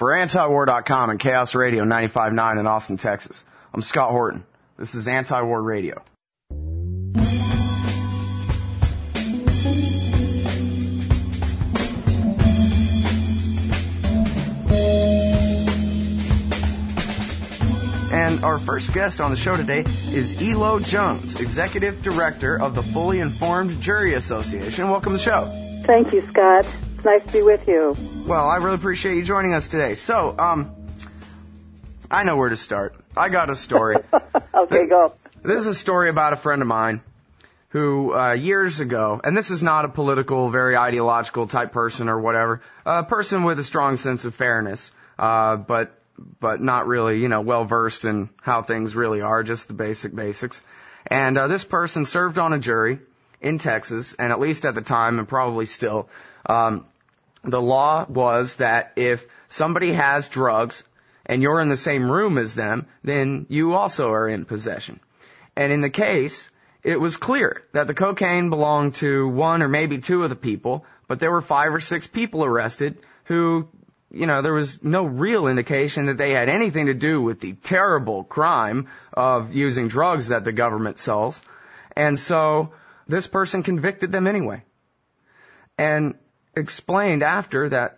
For Antiwar.com and Chaos Radio 95.9 in Austin, Texas, I'm Scott Horton. This is Anti-War Radio. And our first guest on the show today is Elo Jones, Executive Director of the Fully Informed Jury Association. Welcome to the show. Thank you, Scott. It's nice to be with you. Well, I really appreciate you joining us today. So, I know where to start. I got a story. Okay, go. This is a story about a friend of mine who, years ago, and this is not a political, very ideological type person or whatever, a person with a strong sense of fairness, but not really, well-versed in how things really are, just the basics. And this person served on a jury in Texas, and at least at the time, and probably still, the law was that if somebody has drugs and you're in the same room as them, then you also are in possession. And in the case, it was clear that the cocaine belonged to one or maybe two of the people, but there were 5 or 6 people arrested who, there was no real indication that they had anything to do with the terrible crime of using drugs that the government sells. And so this person convicted them anyway. And explained after that,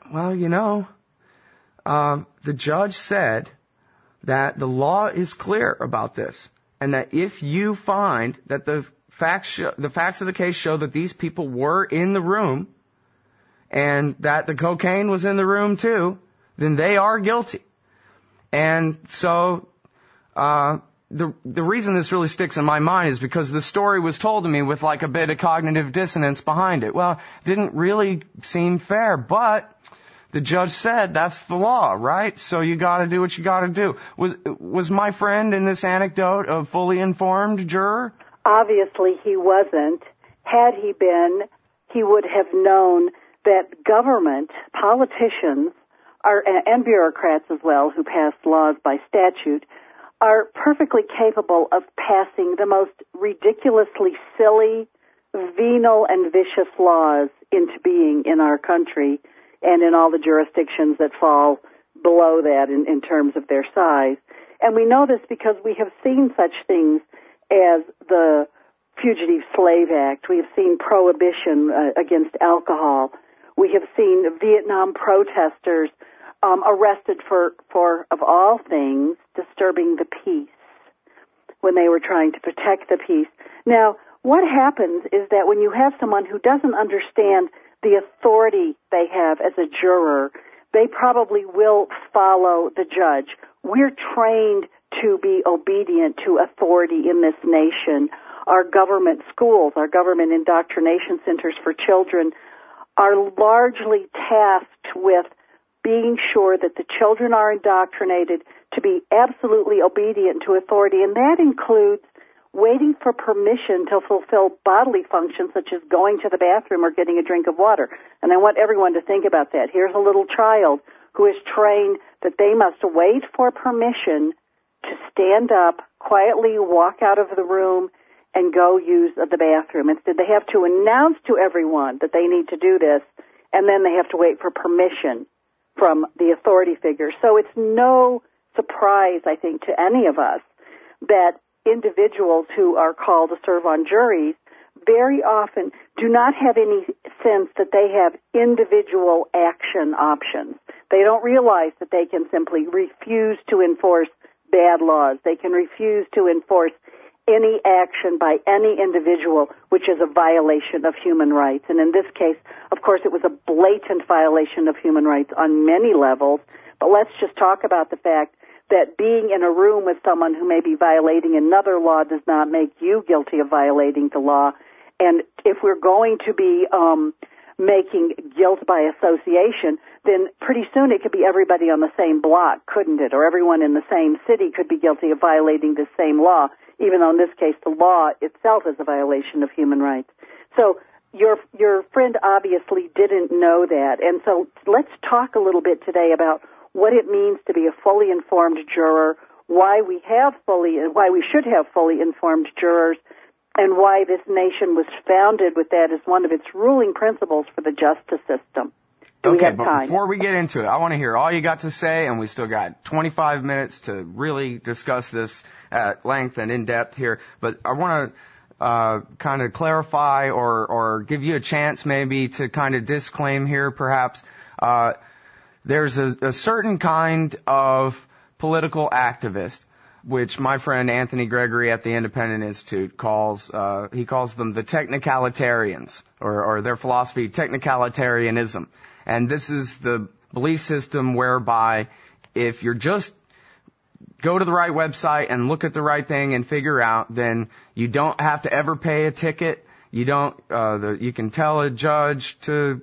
the judge said that the law is clear about this, and that if you find that the facts of the case show that these people were in the room, and that the cocaine was in the room too, then they are guilty. And so, the reason this really sticks in my mind is because the story was told to me with like a bit of cognitive dissonance behind it. Well, it didn't really seem fair, but the judge said that's the law, right? So you gotta do what you gotta do. Was my friend in this anecdote a fully informed juror? Obviously he wasn't. Had he been, he would have known that government, politicians, and bureaucrats as well, who pass laws by statute, are perfectly capable of passing the most ridiculously silly, venal, and vicious laws into being in our country and in all the jurisdictions that fall below that in terms of their size. And we know this because we have seen such things as the Fugitive Slave Act. We have seen prohibition against alcohol. We have seen Vietnam protesters arrested for, of all things, disturbing the peace when they were trying to protect the peace. Now, what happens is that when you have someone who doesn't understand the authority they have as a juror, they probably will follow the judge. We're trained to be obedient to authority in this nation. Our government schools, our government indoctrination centers for children are largely tasked with being sure that the children are indoctrinated to be absolutely obedient to authority, and that includes waiting for permission to fulfill bodily functions such as going to the bathroom or getting a drink of water. And I want everyone to think about that. Here's a little child who is trained that they must wait for permission to stand up, quietly walk out of the room, and go use the bathroom. Instead, they have to announce to everyone that they need to do this, and then they have to wait for permission from the authority figure. So it's no surprise, I think, to any of us that individuals who are called to serve on juries very often do not have any sense that they have individual action options. They don't realize that they can simply refuse to enforce bad laws. They can refuse to enforce any action by any individual which is a violation of human rights. And in this case, of course, it was a blatant violation of human rights on many levels. But let's just talk about the fact that being in a room with someone who may be violating another law does not make you guilty of violating the law. And if we're going to be making guilt by association, then pretty soon it could be everybody on the same block, couldn't it? Or everyone in the same city could be guilty of violating the same law, even though in this case the law itself is a violation of human rights. So your friend obviously didn't know that. And so let's talk a little bit today about what it means to be a fully informed juror, why we should have fully informed jurors, and why this nation was founded with that as one of its ruling principles for the justice system. Do we have but time? Before we get into it, I want to hear all you got to say, and we still got 25 minutes to really discuss this at length and in depth here. But I want to kind of clarify or give you a chance maybe to kind of disclaim here, perhaps. There's a certain kind of political activist, which my friend Anthony Gregory at the Independent Institute calls them the technicalitarians, or their philosophy, technicalitarianism. And this is the belief system whereby if you're just go to the right website and look at the right thing and figure out, then you don't have to ever pay a ticket. You don't, you can tell a judge to,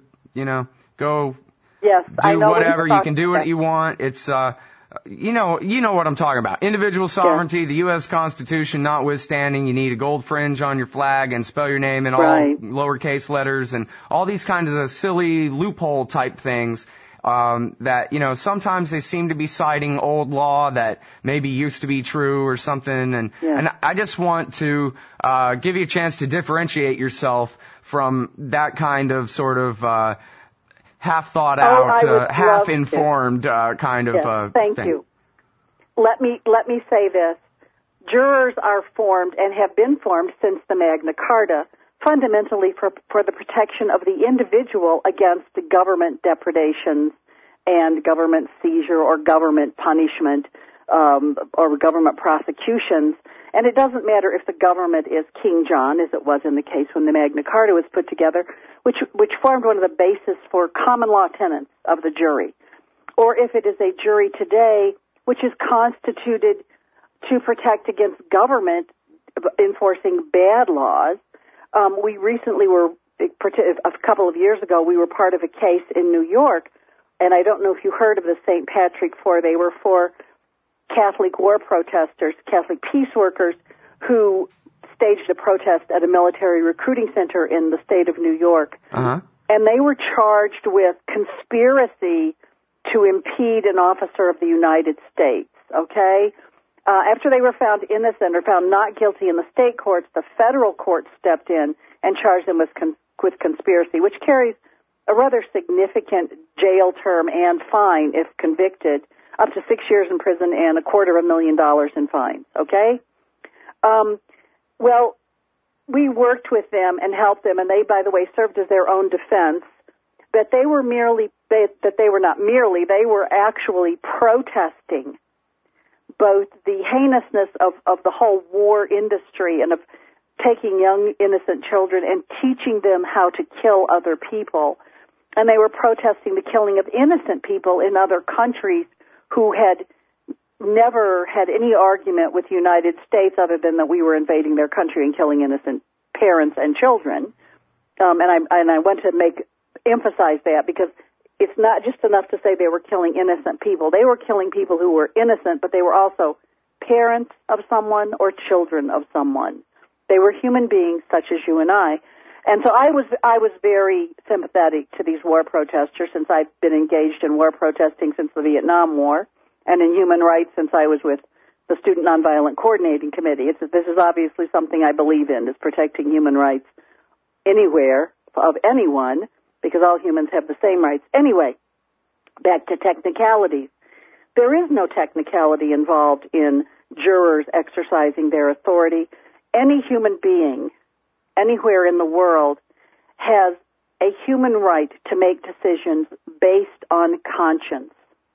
go yes, do whatever. You can do what you want. It's, you know what I'm talking about. Individual sovereignty, the U.S. Constitution notwithstanding, you need a gold fringe on your flag and spell your name in all lowercase letters and all these kinds of silly loophole type things. That, sometimes they seem to be citing old law that maybe used to be true or something. And I just want to, give you a chance to differentiate yourself from that kind of sort of, half thought out, half informed, kind of, Thank thing. you. Let me say this. Jurors are formed and have been formed since the Magna Carta, fundamentally for the protection of the individual against government depredations and government seizure or government punishment, or government prosecutions. And it doesn't matter if the government is King John, as it was in the case when the Magna Carta was put together, which formed one of the basis for common law tenets of the jury, or if it is a jury today, which is constituted to protect against government enforcing bad laws. We recently a couple of years ago, we were part of a case in New York, and I don't know if you heard of the St. Patrick Four. They were for Catholic war protesters, Catholic peace workers, who staged a protest at a military recruiting center in the state of New York. Uh-huh. And they were charged with conspiracy to impede an officer of the United States, okay? After they were found innocent or found not guilty in the state courts, the federal court stepped in and charged them with conspiracy, which carries a rather significant jail term and fine if convicted, up to 6 years in prison and $250,000 in fines, okay? Well, we worked with them and helped them, and they, by the way, served as their own defense, that they were they were actually protesting both the heinousness of the whole war industry and of taking young, innocent children and teaching them how to kill other people. And they were protesting the killing of innocent people in other countries who had never had any argument with the United States other than that we were invading their country and killing innocent parents and children. And I want to emphasize that because it's not just enough to say they were killing innocent people. They were killing people who were innocent, but they were also parents of someone or children of someone. They were human beings such as you and I. And so I was very sympathetic to these war protesters since I've been engaged in war protesting since the Vietnam War and in human rights since I was with the Student Nonviolent Coordinating Committee. This is obviously something I believe in, is protecting human rights anywhere of anyone, because all humans have the same rights. Anyway, back to technicalities. There is no technicality involved in jurors exercising their authority. Any human being anywhere in the world has a human right to make decisions based on conscience.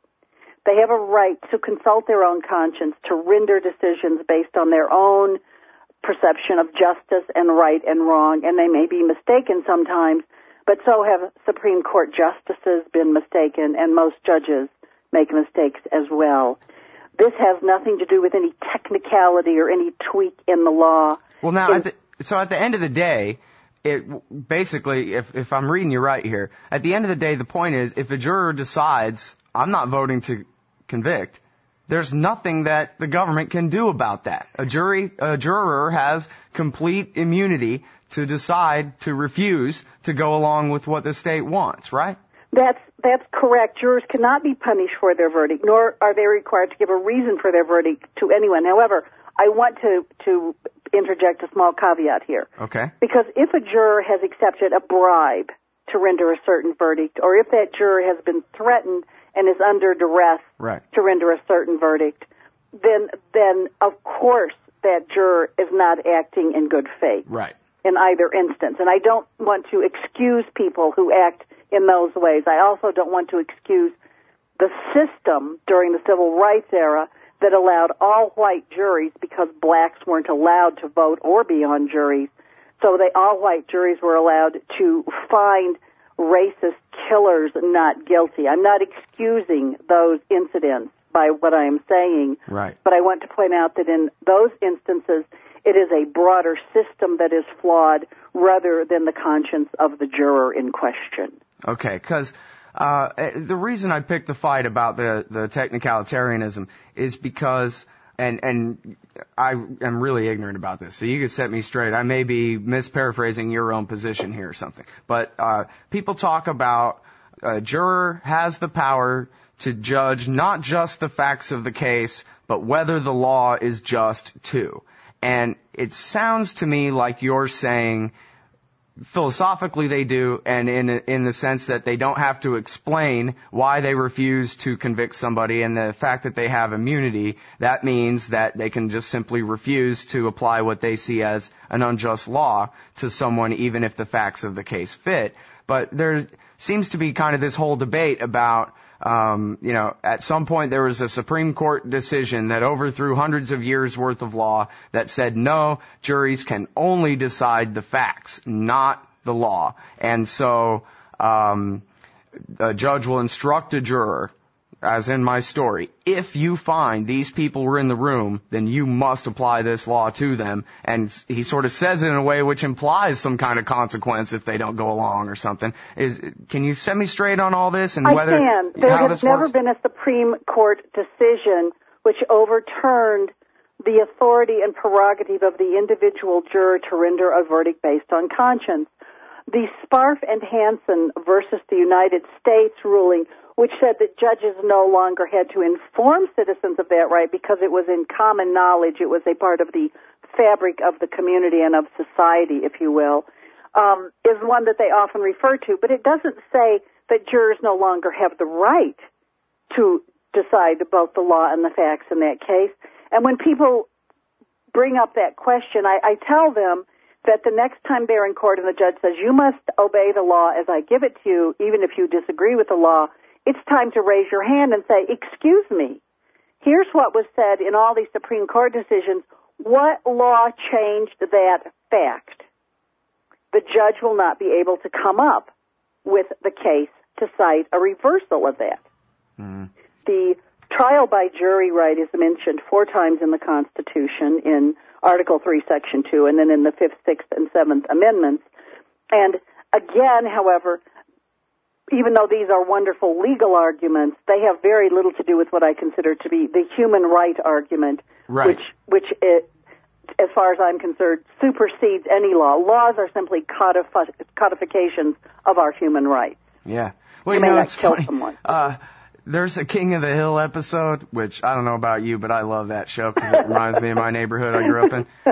They have a right to consult their own conscience, to render decisions based on their own perception of justice and right and wrong, and they may be mistaken sometimes, but so have Supreme Court justices been mistaken, and most judges make mistakes as well. This has nothing to do with any technicality or any tweak in the law. Well, now, so at the end of the day, it basically, if I'm reading you right here, at the end of the day, the point is, if a juror decides, I'm not voting to convict, there's nothing that the government can do about that. A juror has complete immunity to decide to refuse to go along with what the state wants, right? That's correct. Jurors cannot be punished for their verdict, nor are they required to give a reason for their verdict to anyone. However, I want to interject a small caveat here. Okay. Because if a juror has accepted a bribe to to render a certain verdict, or if that juror has been threatened and is under duress to render a certain verdict, then of course that juror is not acting in good faith in either instance. And I don't want to excuse people who act in those ways. I also don't want to excuse the system during the civil rights era that allowed all white juries, because blacks weren't allowed to vote or be on juries. So all white juries were allowed to find racist killers not guilty. I'm not excusing those incidents by what I am saying, but I want to point out that in those instances, it is a broader system that is flawed rather than the conscience of the juror in question. Okay, because the reason I picked the fight about the technicalitarianism is because, and I am really ignorant about this, so you can set me straight. I may be misparaphrasing your own position here or something. But people talk about a juror has the power to judge not just the facts of the case, but whether the law is just too. And it sounds to me like you're saying philosophically they do, and in the sense that they don't have to explain why they refuse to convict somebody, and the fact that they have immunity, that means that they can just simply refuse to apply what they see as an unjust law to someone, even if the facts of the case fit. But there seems to be kind of this whole debate about at some point there was a Supreme Court decision that overthrew hundreds of years worth of law that said no, juries can only decide the facts, not the law. And so a judge will instruct a juror, as in my story, if you find these people were in the room, then you must apply this law to them. And he sort of says it in a way which implies some kind of consequence if they don't go along or something. Can you set me straight on all this and whether I can. There has never been a Supreme Court decision which overturned the authority and prerogative of the individual juror to render a verdict based on conscience. The Sparf and Hansen versus the United States ruling, which said that judges no longer had to inform citizens of that right because it was in common knowledge, it was a part of the fabric of the community and of society, if you will, is one that they often refer to. But it doesn't say that jurors no longer have the right to decide both the law and the facts in that case. And when people bring up that question, I tell them that the next time they're in court and the judge says, you must obey the law as I give it to you, even if you disagree with the law, it's time to raise your hand and say, excuse me, here's what was said in all these Supreme Court decisions. What law changed that fact? The judge will not be able to come up with the case to cite a reversal of that. Mm. The trial by jury right is mentioned 4 times in the Constitution, in Article 3, Section 2, and then in the 5th, 6th, and 7th Amendments. And again, however, even though these are wonderful legal arguments, they have very little to do with what I consider to be the human right argument, which as far as I'm concerned, supersedes any law. Laws are simply codifications of our human rights. Yeah. Well, you may not kill someone. There's a King of the Hill episode, which I don't know about you, but I love that show because it reminds me of my neighborhood I grew up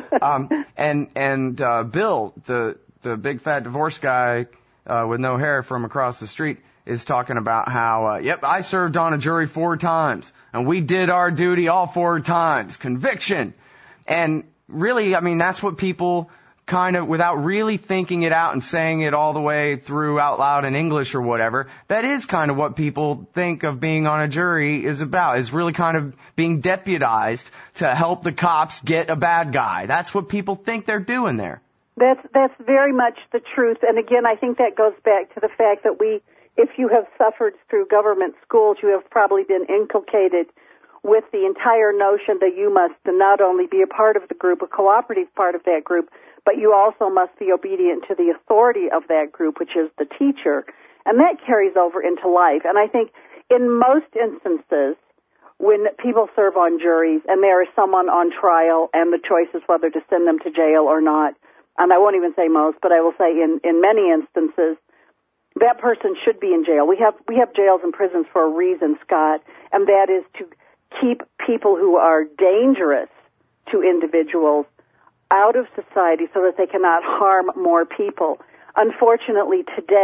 in. And Bill, the big fat divorce guy with no hair from across the street, is talking about how, I served on a jury 4 times, and we did our duty all 4 times. Conviction. And really, I mean, that's what people kind of, without really thinking it out and saying it all the way through out loud in English or whatever, that is kind of what people think of being on a jury is about, is really kind of being deputized to help the cops get a bad guy. That's what people think they're doing there. That's very much the truth. And again, I think that goes back to the fact that if you have suffered through government schools, you have probably been inculcated with the entire notion that you must not only be a part of the group, a cooperative part of that group, but you also must be obedient to the authority of that group, which is the teacher. And that carries over into life. And I think in most instances, when people serve on juries and there is someone on trial and the choice is whether to send them to jail or not, and I won't even say most, but I will say in many instances, that person should be in jail. We have jails and prisons for a reason, Scott, and that is to keep people who are dangerous to individuals out of society so that they cannot harm more people. Unfortunately, today,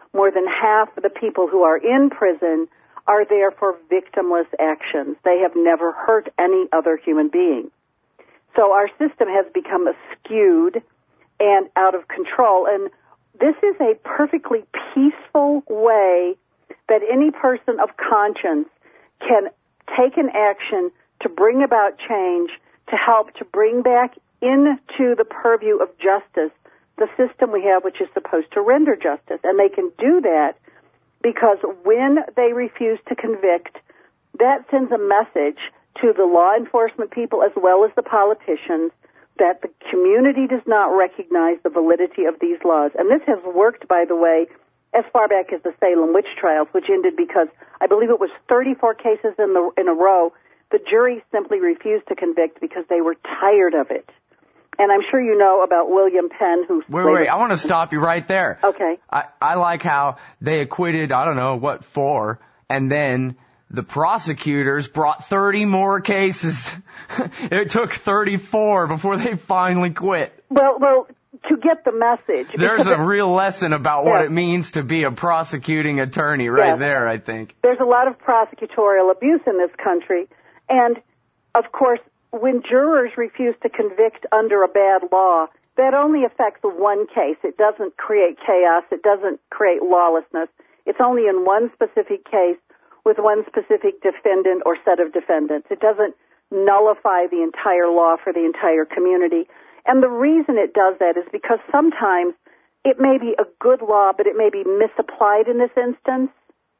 more than half of the people who are in prison are there for victimless actions. They have never hurt any other human being. So our system has become skewed and out of control. And this is a perfectly peaceful way that any person of conscience can take an action to bring about change, to help to bring back into the purview of justice the system we have, which is supposed to render justice. And they can do that because when they refuse to convict, that sends a message to the law enforcement people as well as the politicians that the community does not recognize the validity of these laws. And this has worked, by the way, as far back as the Salem witch trials, which ended because I believe it was 34 cases in a row. The jury simply refused to convict because they were tired of it. And I'm sure you know about William Penn, who... Wait, I want to stop you right there. Okay. I like how they acquitted, 4, and then the prosecutors brought 30 more cases. It took 34 before they finally quit. Well, to get the message... There's a real lesson about what it means to be a prosecuting attorney right there, I think. There's a lot of prosecutorial abuse in this country, and, of course, when jurors refuse to convict under a bad law, that only affects one case. It doesn't create chaos. It doesn't create lawlessness. It's only in one specific case with one specific defendant or set of defendants. It doesn't nullify the entire law for the entire community. And the reason it does that is because sometimes it may be a good law, but it may be misapplied in this instance.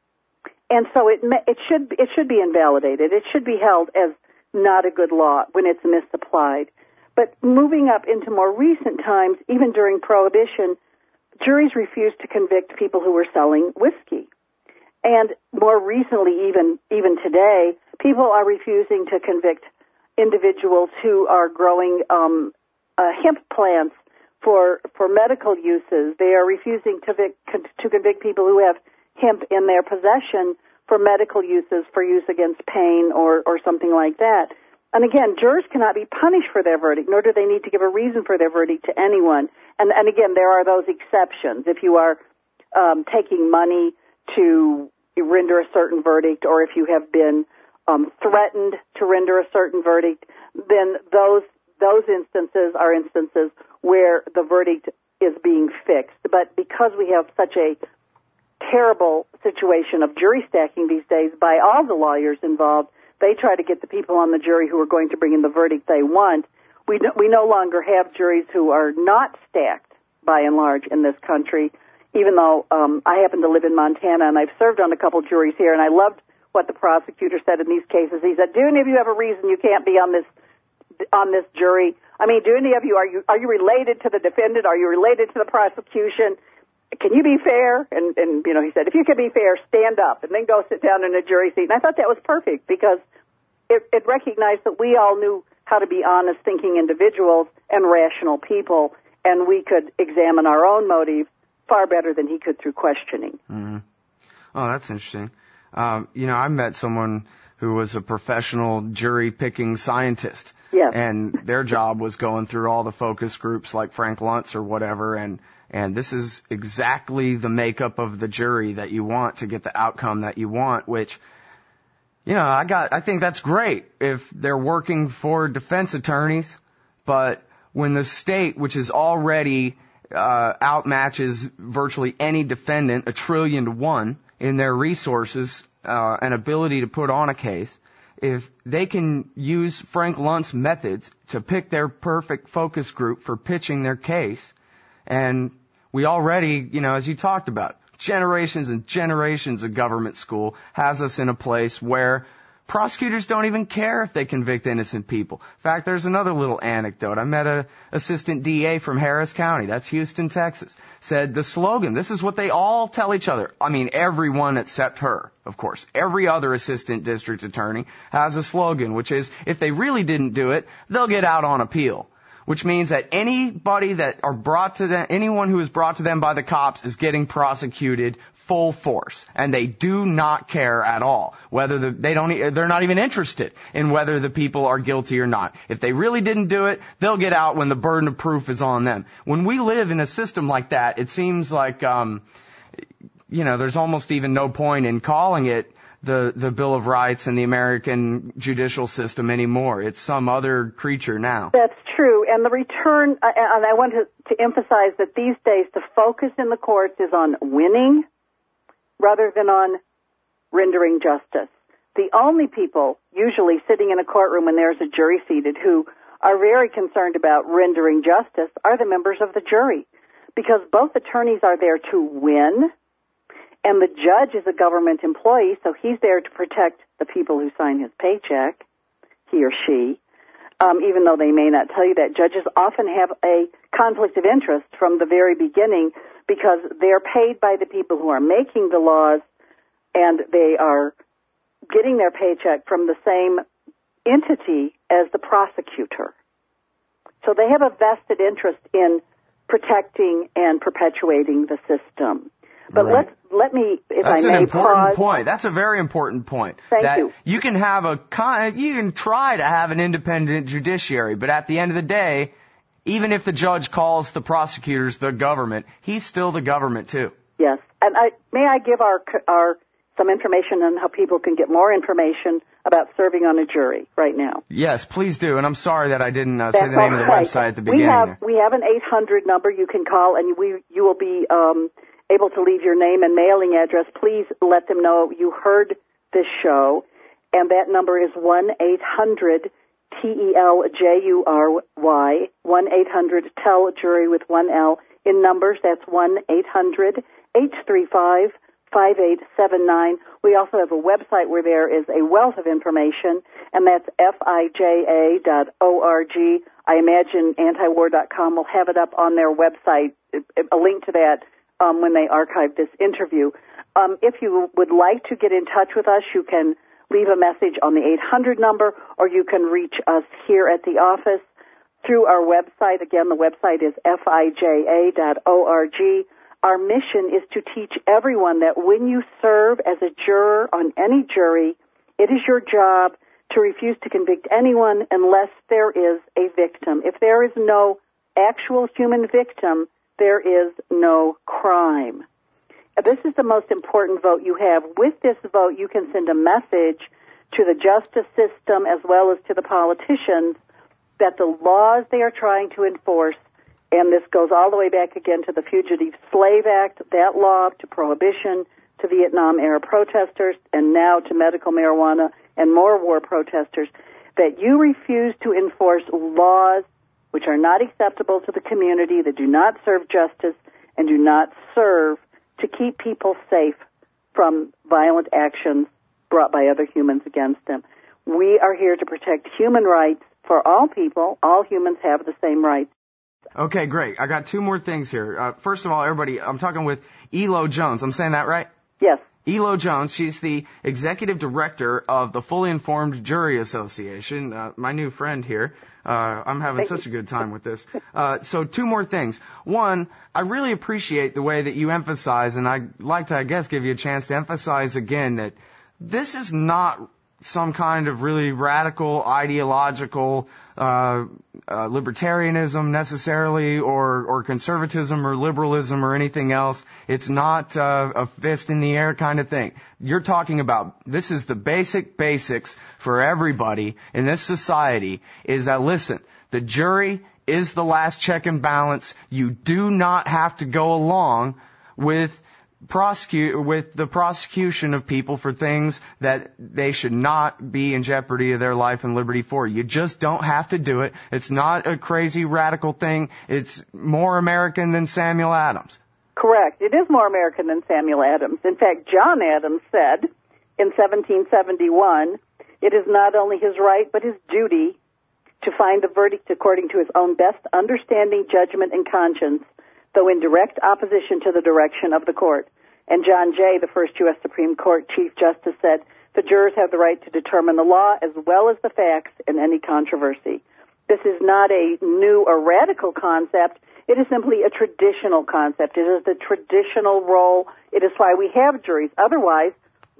And so it should be invalidated. It should be held as not a good law when it's misapplied. But moving up into more recent times, even during Prohibition, juries refused to convict people who were selling whiskey. And more recently, even today, people are refusing to convict individuals who are growing hemp plants for medical uses. They are refusing to convict people who have hemp in their possession for medical uses, for use against pain or something like that. And again, jurors cannot be punished for their verdict, nor do they need to give a reason for their verdict to anyone. And again, there are those exceptions. If you are taking money to render a certain verdict, or if you have been threatened to render a certain verdict, then those instances are instances where the verdict is being fixed. But because we have such a terrible situation of jury stacking these days by all the lawyers involved, they try to get the people on the jury who are going to bring in the verdict they want. We no longer have juries who are not stacked, by and large, in this country, even though I happen to live in Montana, and I've served on a couple juries here, and I loved what the prosecutor said in these cases. He said, do any of you have a reason you can't be on this jury? I mean, do any of you, are you related to the defendant? Are you related to the prosecution? Can you be fair? And he said, if you can be fair, stand up and then go sit down in a jury seat. And I thought that was perfect because it recognized that we all knew how to be honest, thinking individuals and rational people, and we could examine our own motives far better than he could through questioning. Mm-hmm. Oh, that's interesting. I met someone who was a professional jury-picking scientist. Yes. And their job was going through all the focus groups like Frank Luntz or whatever, and this is exactly the makeup of the jury that you want to get the outcome that you want, which, I think that's great if they're working for defense attorneys, but when the state, which is already outmatches virtually any defendant, 1 trillion to 1 in their resources and ability to put on a case, if they can use Frank Luntz methods to pick their perfect focus group for pitching their case, and we already, as you talked about, generations and generations of government school has us in a place where prosecutors don't even care if they convict innocent people. In fact, there's another little anecdote. I met an assistant DA from Harris County, that's Houston, Texas, said the slogan, this is what they all tell each other. I mean, everyone except her, of course. Every other assistant district attorney has a slogan, which is, if they really didn't do it, they'll get out on appeal. Which means that anybody that are brought to them, anyone who is brought to them by the cops is getting prosecuted full force, and they do not care at all whether they're not even interested in whether the people are guilty or not. If they really didn't do it, they'll get out when the burden of proof is on them. When we live in a system like that, it seems like there's almost even no point in calling it the Bill of Rights and the American judicial system anymore. It's some other creature now. That's true. And the return, and I want to emphasize that these days the focus in the courts is on winning rather than on rendering justice. The only people usually sitting in a courtroom when there's a jury seated who are very concerned about rendering justice are the members of the jury, because both attorneys are there to win, and the judge is a government employee, so he's there to protect the people who sign his paycheck, he or she. Even though they may not tell you that, judges often have a conflict of interest from the very beginning because they're paid by the people who are making the laws, and they are getting their paycheck from the same entity as the prosecutor. So they have a vested interest in protecting and perpetuating the system. But right. let me, if That's I may, an important pause. point. That's a very important point. Thank that you. You can have you can try to have an independent judiciary, but at the end of the day, even if the judge calls the prosecutors the government, he's still the government too. Yes. And may I give our some information on how people can get more information about serving on a jury right now? Yes, please do. And I'm sorry that I didn't say the name of the website at the beginning. We have an 800 number you can call, and you will be able to leave your name and mailing address. Please let them know you heard this show, and that number is 1-800-TELJURY, 1-800-TEL-JURY with one L. In numbers, that's 1-800-835-5879. We also have a website where there is a wealth of information, and that's fija.org. I imagine antiwar.com will have it up on their website, a link to that when they archive this interview. If you would like to get in touch with us, you can leave a message on the 800 number, or you can reach us here at the office through our website. Again, the website is fija.org. Our mission is to teach everyone that when you serve as a juror on any jury, it is your job to refuse to convict anyone unless there is a victim. If there is no actual human victim, there is no crime. This is the most important vote you have. With this vote, you can send a message to the justice system as well as to the politicians that the laws they are trying to enforce, and this goes all the way back again to the Fugitive Slave Act, that law, to prohibition, to Vietnam-era protesters, and now to medical marijuana and more war protesters, that you refuse to enforce laws which are not acceptable to the community, that do not serve justice, and do not serve to keep people safe from violent actions brought by other humans against them. We are here to protect human rights for all people. All humans have the same rights. Okay, great. I got two more things here. First of all, everybody, I'm talking with Elo Jones. I'm saying that right? Yes. Elo Jones, she's the executive director of the Fully Informed Jury Association, my new friend here. I'm having such a good time with this. So two more things. One, I really appreciate the way that you emphasize, and I'd like to, I guess, give you a chance to emphasize again that this is not some kind of really radical ideological libertarianism necessarily, or conservatism or liberalism or anything else. It's not a fist in the air kind of thing. You're talking about, this is the basics for everybody in this society, is that, listen, the jury is the last check and balance. You do not have to go along with the prosecution of people for things that they should not be in jeopardy of their life and liberty for. You just don't have to do it. It's not a crazy radical thing. It's more American than Samuel Adams. Correct. It is more American than Samuel Adams. In fact, John Adams said in 1771, it is not only his right but his duty to find the verdict according to his own best understanding, judgment, and conscience, though in direct opposition to the direction of the court. And John Jay, the first U.S. Supreme Court Chief Justice, said, the jurors have the right to determine the law as well as the facts in any controversy. This is not a new or radical concept. It is simply a traditional concept. It is the traditional role. It is why we have juries. Otherwise,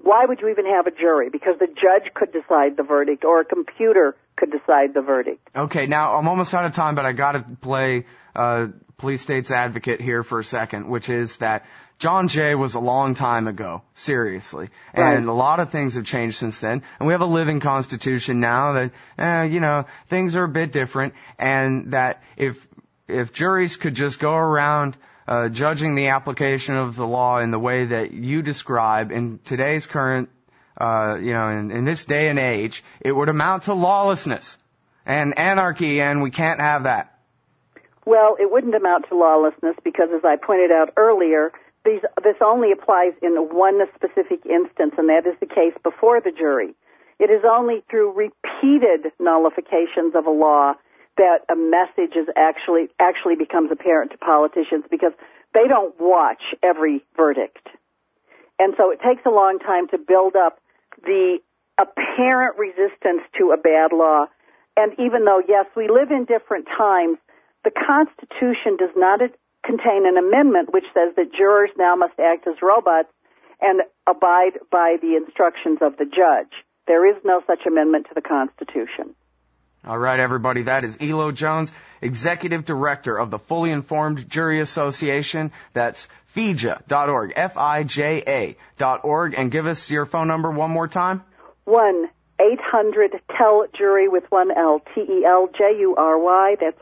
Why would you even have a jury? Because the judge could decide the verdict, or a computer could decide the verdict. Okay, now I'm almost out of time, but I got to play police state's advocate here for a second, which is that John Jay was a long time ago, seriously. And a lot of things have changed since then. And we have a living constitution now that, things are a bit different. And that if juries could just go around judging the application of the law in the way that you describe in today's current, in this day and age, it would amount to lawlessness and anarchy, and we can't have that. Well, it wouldn't amount to lawlessness because, as I pointed out earlier, this only applies in one specific instance, and that is the case before the jury. It is only through repeated nullifications of a law that a message is actually becomes apparent to politicians, because they don't watch every verdict. And so it takes a long time to build up the apparent resistance to a bad law. And even though, yes, we live in different times, the Constitution does not contain an amendment which says that jurors now must act as robots and abide by the instructions of the judge. There is no such amendment to the Constitution. All right, everybody, that is Elo Jones, Executive Director of the Fully Informed Jury Association. That's FIJA.org, FIJA.org. And give us your phone number one more time. 1-800-TEL-JURY with one L, TELJURY. That's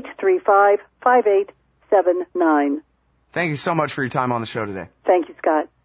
1-800-835-5879. Thank you so much for your time on the show today. Thank you, Scott.